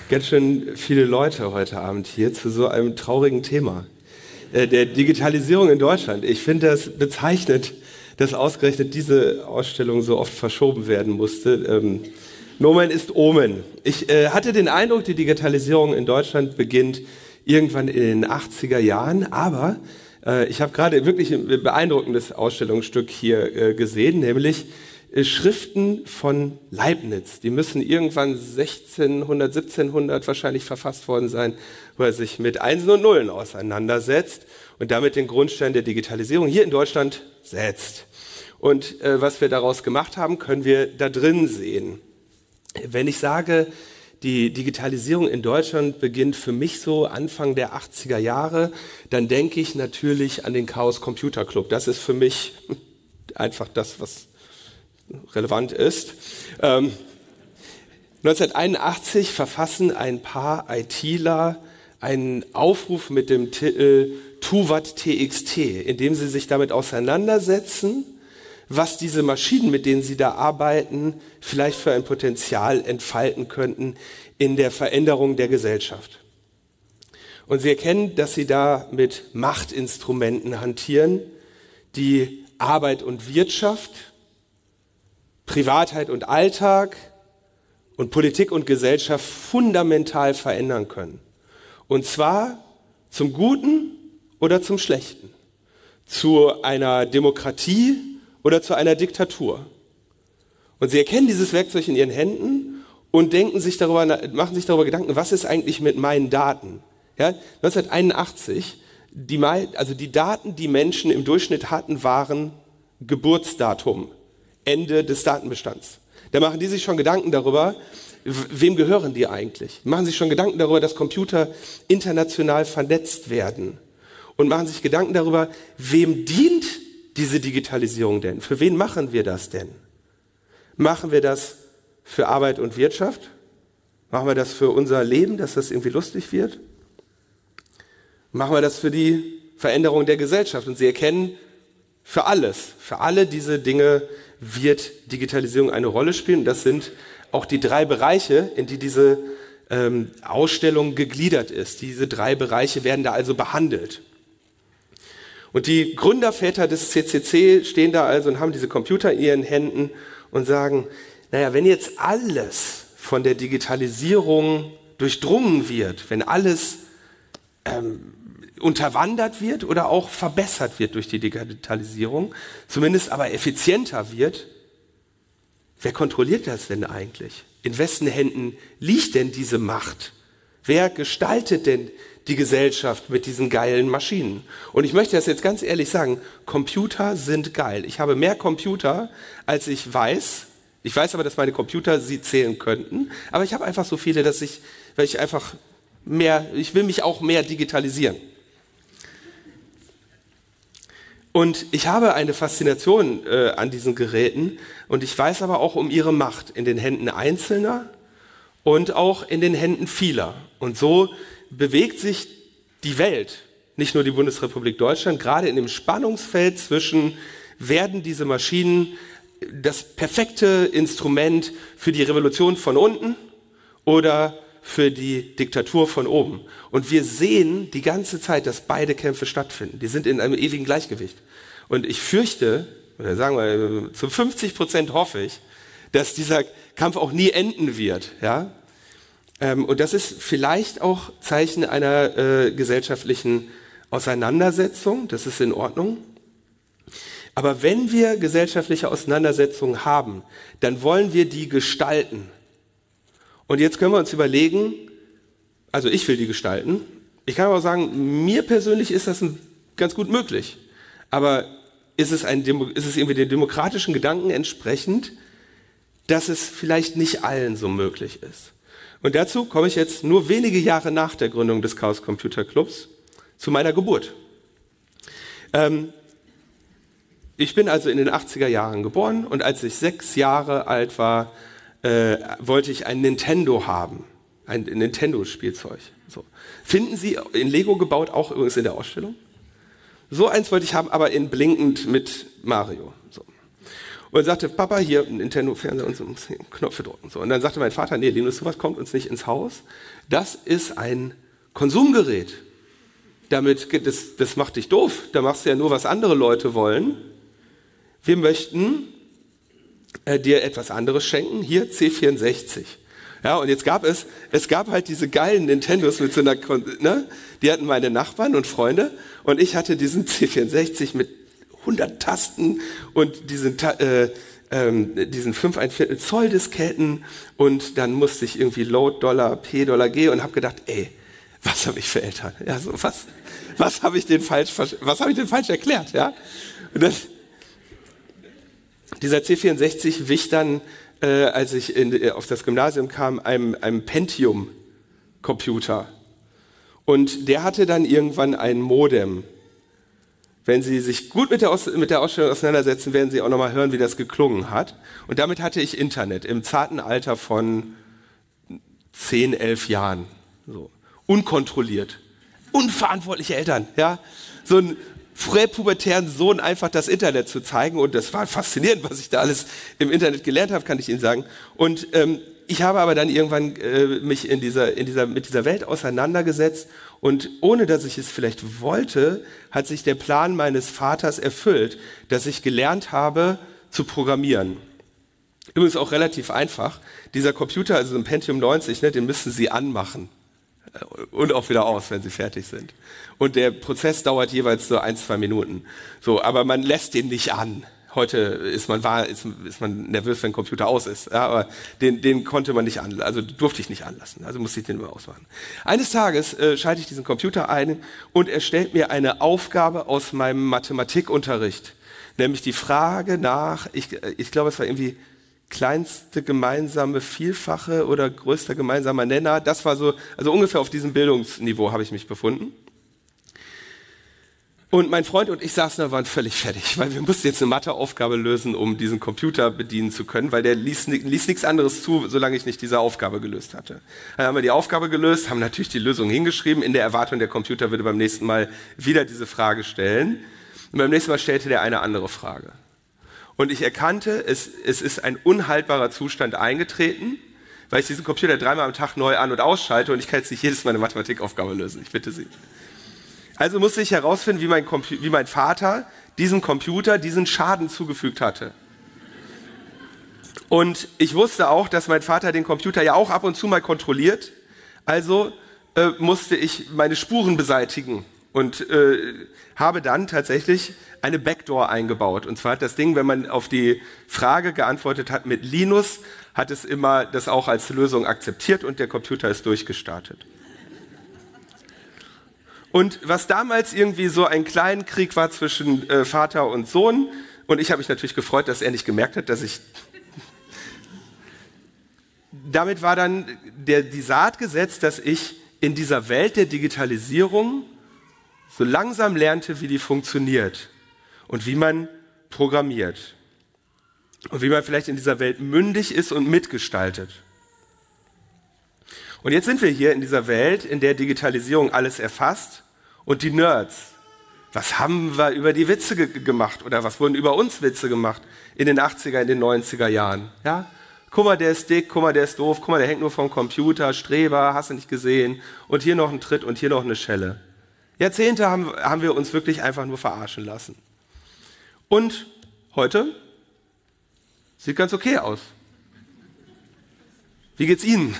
Ganz schön viele Leute heute Abend hier zu so einem traurigen Thema. Der Digitalisierung in Deutschland. Ich finde das bezeichnend, dass ausgerechnet diese Ausstellung so oft verschoben werden musste. Nomen ist Omen. Ich hatte den Eindruck, die Digitalisierung in Deutschland beginnt irgendwann in den 80er Jahren, aber ich habe gerade wirklich ein beeindruckendes Ausstellungsstück hier gesehen, nämlich Schriften von Leibniz. Die müssen irgendwann 1600, 1700 wahrscheinlich verfasst worden sein, wo er sich mit Einsen und Nullen auseinandersetzt und damit den Grundstein der Digitalisierung hier in Deutschland setzt. Und was wir daraus gemacht haben, können wir da drin sehen. Wenn ich sage, die Digitalisierung in Deutschland beginnt für mich so Anfang der 80er Jahre, dann denke ich natürlich an den Chaos Computer Club. Das ist für mich einfach das, was relevant ist. 1981 verfassen ein paar ITler einen Aufruf mit dem Titel Tu-Wat-TXT, in dem sie sich damit auseinandersetzen, was diese Maschinen, mit denen sie da arbeiten, vielleicht für ein Potenzial entfalten könnten in der Veränderung der Gesellschaft. Und sie erkennen, dass sie da mit Machtinstrumenten hantieren, die Arbeit und Wirtschaft, Privatheit und Alltag und Politik und Gesellschaft fundamental verändern können. Und zwar zum Guten oder zum Schlechten, zu einer Demokratie oder zu einer Diktatur. Und sie erkennen dieses Werkzeug in ihren Händen und machen sich darüber Gedanken, was ist eigentlich mit meinen Daten? Ja, 1981, die Daten, die Menschen im Durchschnitt hatten, waren Geburtsdatum, Ende des Datenbestands. Da machen die sich schon Gedanken darüber, wem gehören die eigentlich? Machen sich schon Gedanken darüber, dass Computer international vernetzt werden. Und machen sich Gedanken darüber, wem dient diese Digitalisierung denn? Für wen machen wir das denn? Machen wir das für Arbeit und Wirtschaft? Machen wir das für unser Leben, dass das irgendwie lustig wird? Machen wir das für die Veränderung der Gesellschaft? Und sie erkennen, für alle diese Dinge wird Digitalisierung eine Rolle spielen. Und das sind auch die 3 Bereiche, in die diese Ausstellung gegliedert ist. Diese 3 Bereiche werden da also behandelt. Und die Gründerväter des CCC stehen da also und haben diese Computer in ihren Händen und sagen, naja, wenn jetzt alles von der Digitalisierung durchdrungen wird, wenn alles unterwandert wird oder auch verbessert wird durch die Digitalisierung, zumindest aber effizienter wird, wer kontrolliert das denn eigentlich? In wessen Händen liegt denn diese Macht? Wer gestaltet denn die Gesellschaft mit diesen geilen Maschinen? Und ich möchte das jetzt ganz ehrlich sagen, Computer sind geil. Ich habe mehr Computer, als ich weiß. Ich weiß aber, dass meine Computer sie zählen könnten. Aber ich habe einfach so viele, ich will mich auch mehr digitalisieren. Und ich habe eine Faszination an diesen Geräten und ich weiß aber auch um ihre Macht in den Händen Einzelner und auch in den Händen vieler. Und so bewegt sich die Welt, nicht nur die Bundesrepublik Deutschland, gerade in dem Spannungsfeld zwischen, werden diese Maschinen das perfekte Instrument für die Revolution von unten oder für die Diktatur von oben. Und wir sehen die ganze Zeit, dass beide Kämpfe stattfinden. Die sind in einem ewigen Gleichgewicht. Und ich fürchte, oder sagen wir, zu 50% hoffe ich, dass dieser Kampf auch nie enden wird. Ja? Und das ist vielleicht auch Zeichen einer gesellschaftlichen Auseinandersetzung. Das ist in Ordnung. Aber wenn wir gesellschaftliche Auseinandersetzungen haben, dann wollen wir die gestalten. Und jetzt können wir uns überlegen, also ich will die gestalten. Ich kann aber sagen, mir persönlich ist das ganz gut möglich. Aber ist es irgendwie dem demokratischen Gedanken entsprechend, dass es vielleicht nicht allen so möglich ist? Und dazu komme ich jetzt nur wenige Jahre nach der Gründung des Chaos Computer Clubs zu meiner Geburt. Ich bin also in den 80er Jahren geboren und als ich 6 Jahre alt war, wollte ich ein Nintendo haben, ein Nintendo-Spielzeug. So. Finden Sie in Lego gebaut, auch übrigens in der Ausstellung? So eins wollte ich haben, aber in blinkend mit Mario. So. Und sagte, Papa, hier ein Nintendo-Fernseher und so, Knöpfe drücken. So. Und dann sagte mein Vater, nee, Linus, sowas kommt uns nicht ins Haus. Das ist ein Konsumgerät. Das macht dich doof. Da machst du ja nur, was andere Leute wollen. Wir möchten dir etwas anderes schenken. Hier, C64. Ja, und jetzt gab es halt diese geilen Nintendos mit so einer, ne? Die hatten meine Nachbarn und Freunde. Und ich hatte diesen C64 mit 100 Tasten und diesen 5,25 Zoll Disketten und dann musste ich irgendwie Load Dollar, P Dollar G und habe gedacht, ey, was habe ich für Eltern? Ja, so was habe ich denen falsch erklärt? Ja, und dieser C64 wich dann, als ich auf das Gymnasium kam, einem Pentium-Computer und der hatte dann irgendwann ein Modem. Wenn Sie sich gut mit der Ausstellung auseinandersetzen, werden Sie auch nochmal hören, wie das geklungen hat. Und damit hatte ich Internet im zarten Alter von 10, 11 Jahren. So. Unkontrolliert. Unverantwortliche Eltern. Ja? So einen präpubertären Sohn einfach das Internet zu zeigen. Und das war faszinierend, was ich da alles im Internet gelernt habe, kann ich Ihnen sagen. Und ich habe aber dann irgendwann mich mit dieser Welt auseinandergesetzt und ohne dass ich es vielleicht wollte, hat sich der Plan meines Vaters erfüllt, dass ich gelernt habe zu programmieren. Übrigens auch relativ einfach. Dieser Computer, also ein Pentium 90, ne, den müssen Sie anmachen und auch wieder aus, wenn Sie fertig sind. Und der Prozess dauert jeweils so 1-2 Minuten. So, aber man lässt den nicht an. Heute ist man nervös, wenn ein Computer aus ist. Ja, aber den konnte man nicht anlassen, also durfte ich nicht anlassen. Also musste ich den immer ausmachen. Eines Tages schalte ich diesen Computer ein und er stellt mir eine Aufgabe aus meinem Mathematikunterricht. Nämlich die Frage nach, ich glaube, es war irgendwie kleinste gemeinsame Vielfache oder größter gemeinsamer Nenner. Das war so, also ungefähr auf diesem Bildungsniveau habe ich mich befunden. Und mein Freund und ich saßen da, waren völlig fertig, weil wir mussten jetzt eine Matheaufgabe lösen, um diesen Computer bedienen zu können, weil der ließ nichts anderes zu, solange ich nicht diese Aufgabe gelöst hatte. Dann haben wir die Aufgabe gelöst, haben natürlich die Lösung hingeschrieben, in der Erwartung, der Computer würde beim nächsten Mal wieder diese Frage stellen. Und beim nächsten Mal stellte der eine andere Frage. Und ich erkannte, es ist ein unhaltbarer Zustand eingetreten, weil ich diesen Computer 3-mal am Tag neu an- und ausschalte und ich kann jetzt nicht jedes Mal eine Mathematikaufgabe lösen, ich bitte Sie. Also musste ich herausfinden, wie mein Vater diesem Computer diesen Schaden zugefügt hatte. Und ich wusste auch, dass mein Vater den Computer ja auch ab und zu mal kontrolliert. Also musste ich meine Spuren beseitigen und habe dann tatsächlich eine Backdoor eingebaut. Und zwar hat das Ding, wenn man auf die Frage geantwortet hat mit Linus, hat es immer das auch als Lösung akzeptiert und der Computer ist durchgestartet. Und was damals irgendwie so ein kleiner Krieg war zwischen Vater und Sohn, und ich habe mich natürlich gefreut, dass er nicht gemerkt hat, dass ich... Damit war dann die Saat gesetzt, dass ich in dieser Welt der Digitalisierung so langsam lernte, wie die funktioniert und wie man programmiert und wie man vielleicht in dieser Welt mündig ist und mitgestaltet. Und jetzt sind wir hier in dieser Welt, in der Digitalisierung alles erfasst und die Nerds. Was haben wir über die Witze gemacht oder was wurden über uns Witze gemacht in den 80er, in den 90er Jahren? Ja? Guck mal, der ist dick, guck mal, der ist doof, guck mal, der hängt nur vom Computer, Streber, hast du nicht gesehen und hier noch ein Tritt und hier noch eine Schelle. Jahrzehnte haben wir uns wirklich einfach nur verarschen lassen. Und heute sieht ganz okay aus. Wie geht's Ihnen?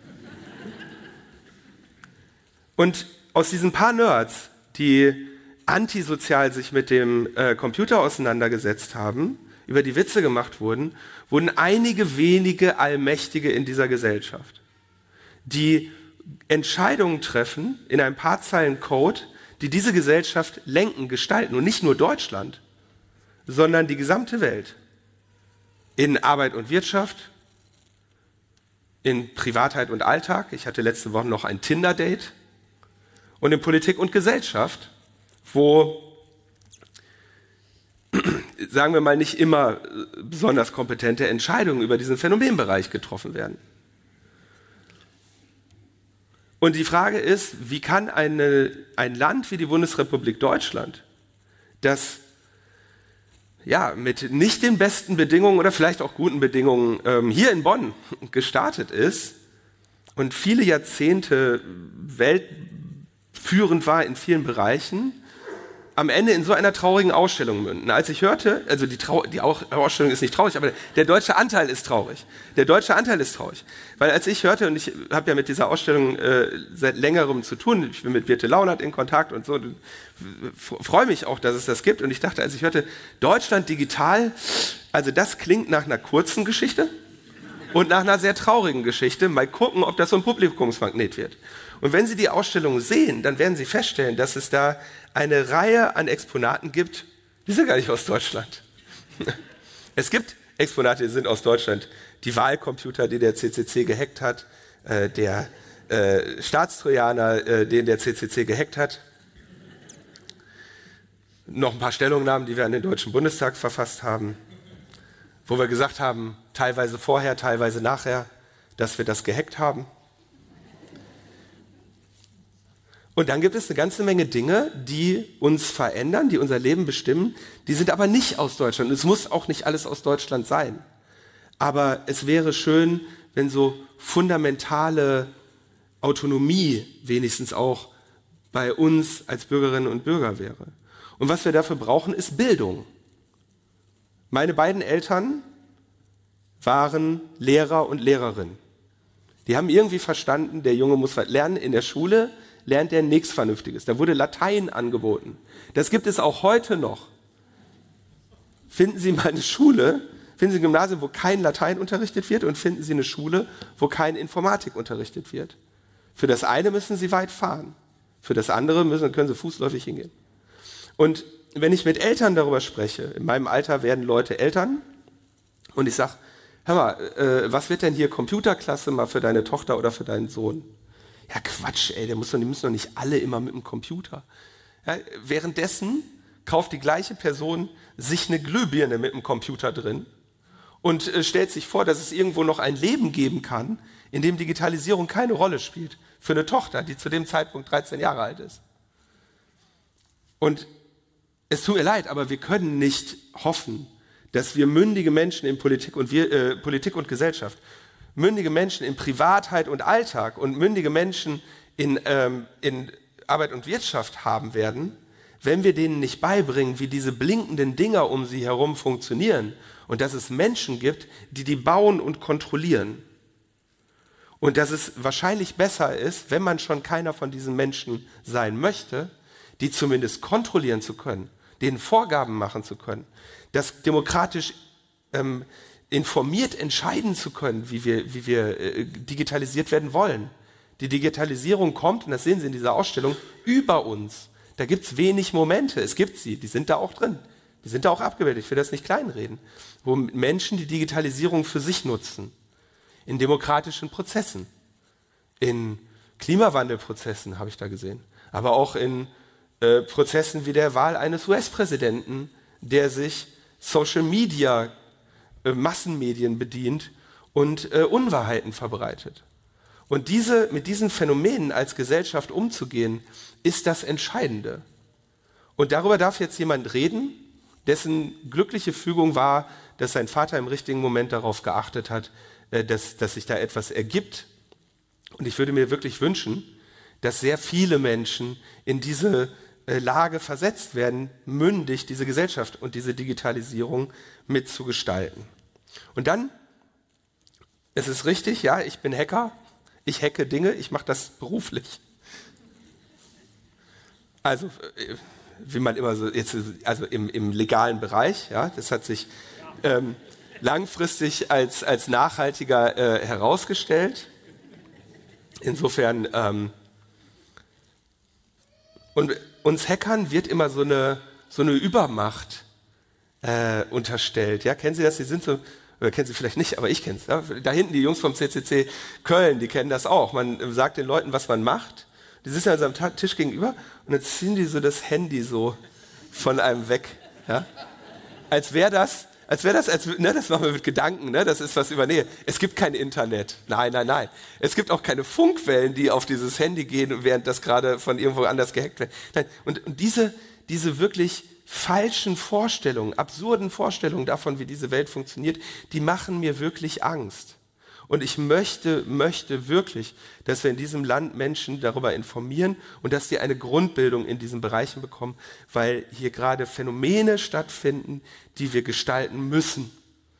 Und aus diesen paar Nerds, die antisozial sich mit dem Computer auseinandergesetzt haben, über die Witze gemacht wurden einige wenige Allmächtige in dieser Gesellschaft, die Entscheidungen treffen in ein paar Zeilen Code, die diese Gesellschaft lenken, gestalten. Und nicht nur Deutschland, sondern die gesamte Welt. In Arbeit und Wirtschaft, in Privatheit und Alltag. Ich hatte letzte Woche noch ein Tinder-Date. Und in Politik und Gesellschaft, wo, sagen wir mal, nicht immer besonders kompetente Entscheidungen über diesen Phänomenbereich getroffen werden. Und die Frage ist, wie kann ein Land wie die Bundesrepublik Deutschland, das mit nicht den besten Bedingungen oder vielleicht auch guten Bedingungen hier in Bonn gestartet ist und viele Jahrzehnte weltführend war in vielen Bereichen, am Ende in so einer traurigen Ausstellung münden. Als ich hörte, also die Ausstellung ist nicht traurig, aber der deutsche Anteil ist traurig. Der deutsche Anteil ist traurig. Weil als ich hörte, und ich habe ja mit dieser Ausstellung seit längerem zu tun, ich bin mit Birte Launert in Kontakt und so, freue mich auch, dass es das gibt. Und ich dachte, als ich hörte, Deutschland digital, also das klingt nach einer kurzen Geschichte und nach einer sehr traurigen Geschichte. Mal gucken, ob das so ein Publikumsmagnet wird. Und wenn Sie die Ausstellung sehen, dann werden Sie feststellen, dass es da eine Reihe an Exponaten gibt, die sind gar nicht aus Deutschland. Es gibt Exponate, die sind aus Deutschland. Die Wahlcomputer, die der CCC gehackt hat, der Staatstrojaner, den der CCC gehackt hat. Noch ein paar Stellungnahmen, die wir an den Deutschen Bundestag verfasst haben, wo wir gesagt haben, teilweise vorher, teilweise nachher, dass wir das gehackt haben. Und dann gibt es eine ganze Menge Dinge, die uns verändern, die unser Leben bestimmen, die sind aber nicht aus Deutschland. Es muss auch nicht alles aus Deutschland sein. Aber es wäre schön, wenn so fundamentale Autonomie wenigstens auch bei uns als Bürgerinnen und Bürger wäre. Und was wir dafür brauchen, ist Bildung. Meine beiden Eltern waren Lehrer und Lehrerin. Die haben irgendwie verstanden, der Junge muss was lernen in der Schule, lernt er nichts Vernünftiges. Da wurde Latein angeboten. Das gibt es auch heute noch. Finden Sie mal eine Schule, finden Sie ein Gymnasium, wo kein Latein unterrichtet wird und finden Sie eine Schule, wo kein Informatik unterrichtet wird. Für das eine müssen Sie weit fahren. Für das andere können Sie fußläufig hingehen. Und wenn ich mit Eltern darüber spreche, in meinem Alter werden Leute Eltern und ich sage, hör mal, was wird denn hier Computerklasse mal für deine Tochter oder für deinen Sohn? Ja, Quatsch, ey, die müssen doch nicht alle immer mit dem Computer. Ja, währenddessen kauft die gleiche Person sich eine Glühbirne mit dem Computer drin und stellt sich vor, dass es irgendwo noch ein Leben geben kann, in dem Digitalisierung keine Rolle spielt. Für eine Tochter, die zu dem Zeitpunkt 13 Jahre alt ist. Und es tut mir leid, aber wir können nicht hoffen, dass wir mündige Menschen in Politik und Gesellschaft, mündige Menschen in Privatheit und Alltag und mündige Menschen in Arbeit und Wirtschaft haben werden, wenn wir denen nicht beibringen, wie diese blinkenden Dinger um sie herum funktionieren und dass es Menschen gibt, die die bauen und kontrollieren. Und dass es wahrscheinlich besser ist, wenn man schon keiner von diesen Menschen sein möchte, die zumindest kontrollieren zu können, denen Vorgaben machen zu können, das demokratisch informiert entscheiden zu können, wie wir digitalisiert werden wollen. Die Digitalisierung kommt, und das sehen Sie in dieser Ausstellung, über uns. Da gibt es wenig Momente, es gibt sie, die sind da auch drin, die sind da auch abgebildet, ich will das nicht kleinreden, wo Menschen die Digitalisierung für sich nutzen, in demokratischen Prozessen, in Klimawandelprozessen habe ich da gesehen, aber auch in Prozessen wie der Wahl eines US-Präsidenten, der sich Social Media, Massenmedien bedient und Unwahrheiten verbreitet. Und mit diesen Phänomenen als Gesellschaft umzugehen, ist das Entscheidende. Und darüber darf jetzt jemand reden, dessen glückliche Fügung war, dass sein Vater im richtigen Moment darauf geachtet hat, dass sich da etwas ergibt. Und ich würde mir wirklich wünschen, dass sehr viele Menschen in diese Lage versetzt werden, mündig diese Gesellschaft und diese Digitalisierung mitzugestalten. Und dann, es ist richtig, ja, ich bin Hacker, ich hacke Dinge, ich mache das beruflich. Also, wie man immer so, jetzt, also im legalen Bereich, ja, das hat sich langfristig als nachhaltiger herausgestellt. Insofern, und uns Hackern wird immer so eine Übermacht unterstellt. Ja, kennen Sie das? Sie sind so, oder kennen Sie vielleicht nicht, aber ich kenne es. Ja? Da hinten die Jungs vom CCC Köln, die kennen das auch. Man sagt den Leuten, was man macht. Die sitzen also am Tisch gegenüber und dann ziehen die so das Handy so von einem weg. Ja? Als wäre das, ne, das machen wir mit Gedanken, ne, das ist was über Nähe. Es gibt kein Internet. Nein. Es gibt auch keine Funkwellen, die auf dieses Handy gehen, während das gerade von irgendwo anders gehackt wird. Nein. Und diese wirklich falschen Vorstellungen, absurden Vorstellungen davon, wie diese Welt funktioniert, die machen mir wirklich Angst. Und ich möchte wirklich, dass wir in diesem Land Menschen darüber informieren und dass sie eine Grundbildung in diesen Bereichen bekommen, weil hier gerade Phänomene stattfinden, die wir gestalten müssen.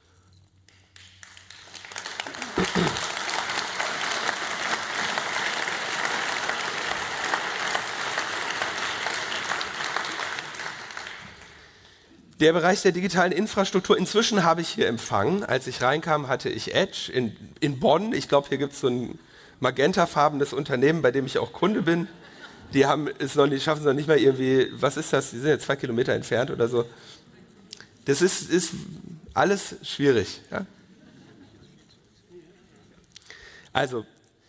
Der Bereich der digitalen Infrastruktur, inzwischen habe ich hier empfangen. Als ich reinkam, hatte ich Edge in Bonn. Ich glaube, hier gibt es so ein magentafarbenes Unternehmen, bei dem ich auch Kunde bin. Die schaffen es noch nicht mal irgendwie, was ist das? Die sind jetzt 2 Kilometer entfernt oder so. Das ist alles schwierig. Ja? Also,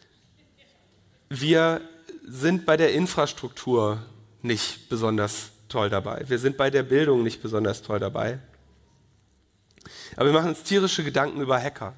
wir sind bei der Infrastruktur nicht besonders toll dabei. Wir sind bei der Bildung nicht besonders toll dabei. Aber wir machen uns tierische Gedanken über Hacker.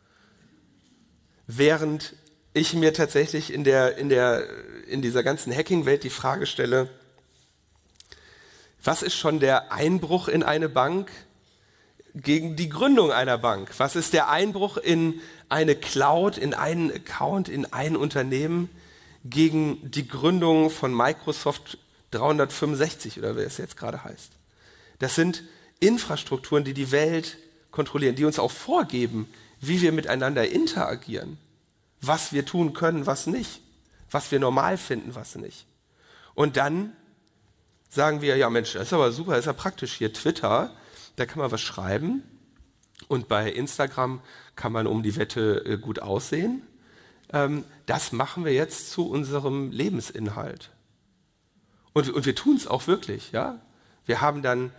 Während ich mir tatsächlich in dieser ganzen Hacking-Welt die Frage stelle, was ist schon der Einbruch in eine Bank gegen die Gründung einer Bank? Was ist der Einbruch in eine Cloud, in einen Account, in ein Unternehmen gegen die Gründung von Microsoft 365 oder wie es jetzt gerade heißt? Das sind Infrastrukturen, die die Welt kontrollieren, die uns auch vorgeben, wie wir miteinander interagieren, was wir tun können, was nicht, was wir normal finden, was nicht. Und dann sagen wir, ja Mensch, das ist aber super, das ist ja praktisch hier. Twitter, da kann man was schreiben und bei Instagram kann man um die Wette gut aussehen. Das machen wir jetzt zu unserem Lebensinhalt. Und wir tun es auch wirklich. Ja? Wir haben dann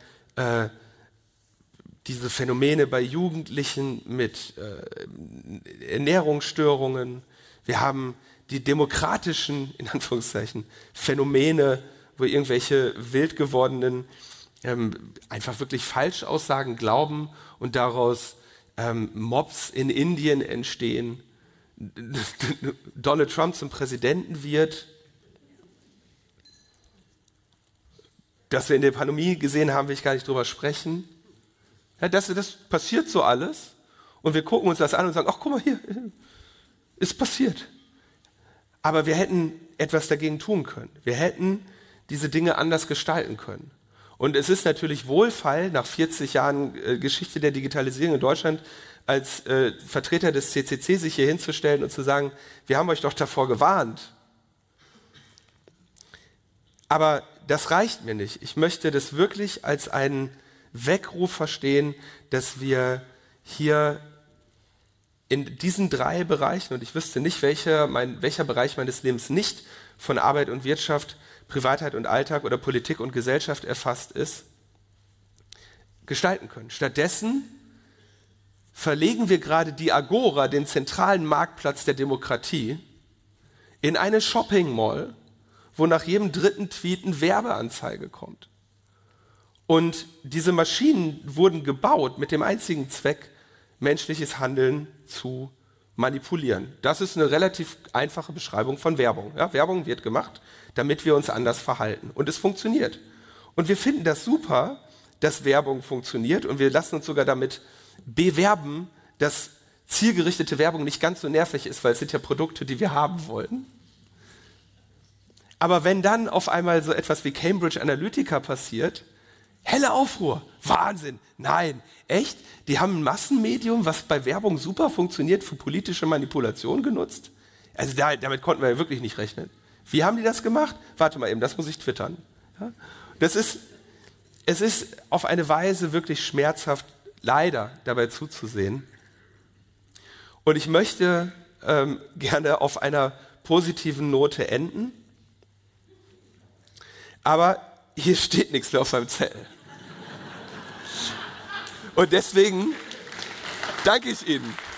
diese Phänomene bei Jugendlichen mit Ernährungsstörungen. Wir haben die demokratischen, in Anführungszeichen, Phänomene, wo irgendwelche wild gewordenen einfach wirklich Falschaussagen glauben und daraus Mobs in Indien entstehen. Donald Trump zum Präsidenten wird. Dass wir in der Pandemie gesehen haben, will ich gar nicht drüber sprechen. Ja, das passiert so alles und wir gucken uns das an und sagen, ach guck mal hier, ist passiert. Aber wir hätten etwas dagegen tun können. Wir hätten diese Dinge anders gestalten können. Und es ist natürlich Wohlfeil, nach 40 Jahren Geschichte der Digitalisierung in Deutschland, als Vertreter des CCC sich hier hinzustellen und zu sagen, wir haben euch doch davor gewarnt. Aber das reicht mir nicht. Ich möchte das wirklich als einen Weckruf verstehen, dass wir hier in diesen 3 Bereichen, und ich wüsste nicht, welcher Bereich meines Lebens nicht von Arbeit und Wirtschaft, Privatheit und Alltag oder Politik und Gesellschaft erfasst ist, gestalten können. Stattdessen verlegen wir gerade die Agora, den zentralen Marktplatz der Demokratie, in eine Shopping Mall, wo nach jedem 3. Tweet eine Werbeanzeige kommt. Und diese Maschinen wurden gebaut mit dem einzigen Zweck, menschliches Handeln zu manipulieren. Das ist eine relativ einfache Beschreibung von Werbung. Ja, Werbung wird gemacht, damit wir uns anders verhalten. Und es funktioniert. Und wir finden das super, dass Werbung funktioniert. Und wir lassen uns sogar damit bewerben, dass zielgerichtete Werbung nicht ganz so nervig ist, weil es sind ja Produkte, die wir haben wollen. Aber wenn dann auf einmal so etwas wie Cambridge Analytica passiert, helle Aufruhr, Wahnsinn, nein, echt? Die haben ein Massenmedium, was bei Werbung super funktioniert, für politische Manipulation genutzt? Also damit konnten wir ja wirklich nicht rechnen. Wie haben die das gemacht? Warte mal eben, das muss ich twittern. Ja? Es ist auf eine Weise wirklich schmerzhaft, leider dabei zuzusehen. Und ich möchte gerne auf einer positiven Note enden. Aber hier steht nichts mehr auf meinem Zettel. Und deswegen danke ich Ihnen.